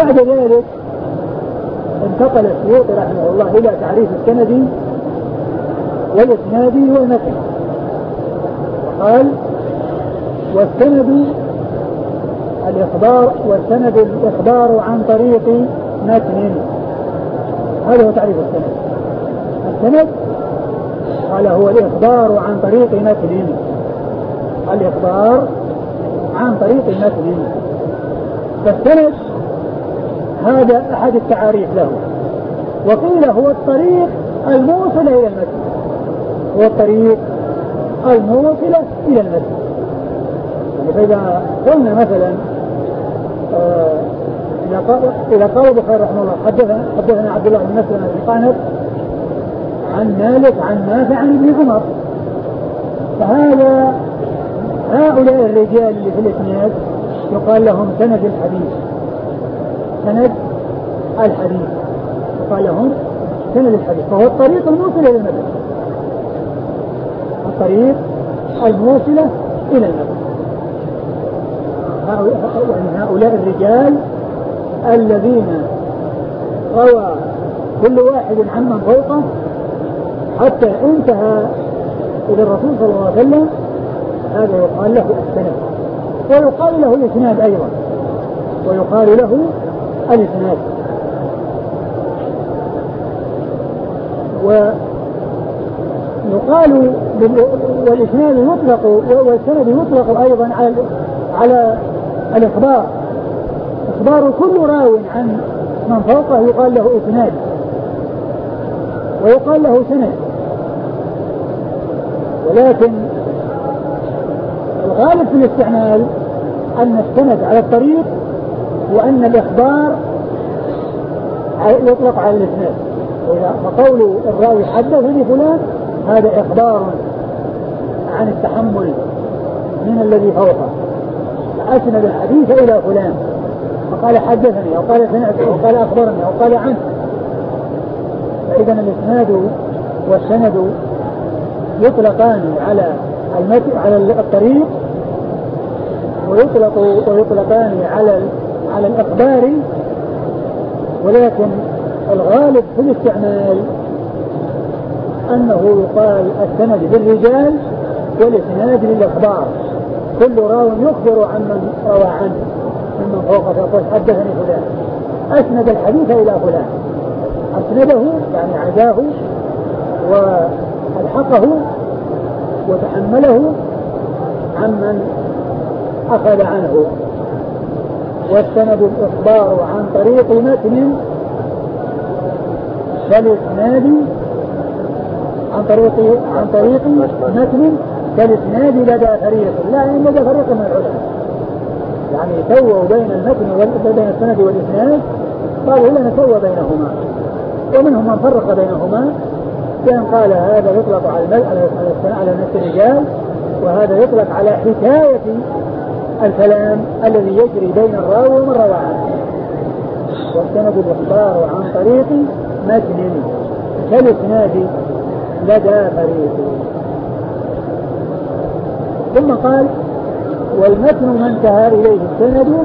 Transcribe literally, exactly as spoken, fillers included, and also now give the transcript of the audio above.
بعد ذلك انتقل السيوطي رحمه الله إلى تعريف السند والإسناد والمتن، قال: والسند الإخبار والسند الإخبار عن طريق متن. هذا هو تعريف السند. السند قال هو الإخبار عن طريق متن، الإخبار عن طريق متن. فالسند هذا أحد التعاريف له، وقيل هو الطريق الموصل إلى المتن، هو الطريق الموصل إلى المتن. فإذا قلنا مثلا آه إذا قال البخاري رحمه الله حدثنا حدثنا عبد الله بن مسلمة بن قعنب عن مالك عن نافع عن ابن عمر، فهذا هؤلاء الرجال اللي في الإسناد يقال لهم سند الحديث، سند الحديث يقال لهم سند الحديث، فهو الطريق الموصل إلى المتن، الطريق الموصلة إلى المتن. هؤلاء الرجال الذين روى كل واحد عمن فوقه حتى انتهى إلى الرسول صلى الله عليه وسلم، هذا يقال له السند، ويقال له الإسناد أيضا، ويقال له الإسناد. ويقال والإسناد يطلق والسند يطلق أيضا على على الإخبار، إخبار كل راو عن من فوقه يقال له إسناد ويقال له سند. ولكن الغالب في الاستعمال أن السند على الطريق، وأن الإخبار يطلق على الإسناد. فقول الراوي حدثني فلان هذا إخبار عن التحمل من الذي فوقه، أسند الحديث إلى فلان فقال حدثني أو قال سمعت أو قال أخبرني أو قال عنه. فإذا الإسناد والسند يطلقان على المتن على الطريق، ويطلق ويطلقان على على الإخبار، ولكن الغالب في الاستعمال أنه يقال السند للرجال والإسناد للإخبار، كل راو يخبر عن من روى عنه ممن فوقه فيقول حدثني فلان، أسند الحديث إلى فلان، أسنده يعني عزاه وألحقه وتحمله عمن أخذ عنه. والسند الإخبار عن طريق متن كالإسناد عن طريق عن طريق متن كالإسناد لدى فريق، لا لدى فريق من العلماء، يعني سووا بين المتن وبين السند والإسناد، قالوا لا نسوى بينهما، ومنهم من فرق بينهما كان قال هذا يطلق على على نفس الرجال، وهذا يطلق على حكاية الكلام الذي يجري بين الراوي ومن روى عنه. والسند الإخبار عن طريق متن كالإسناد لدى فريق. ثم قال والمتن ما انتهى إليه السند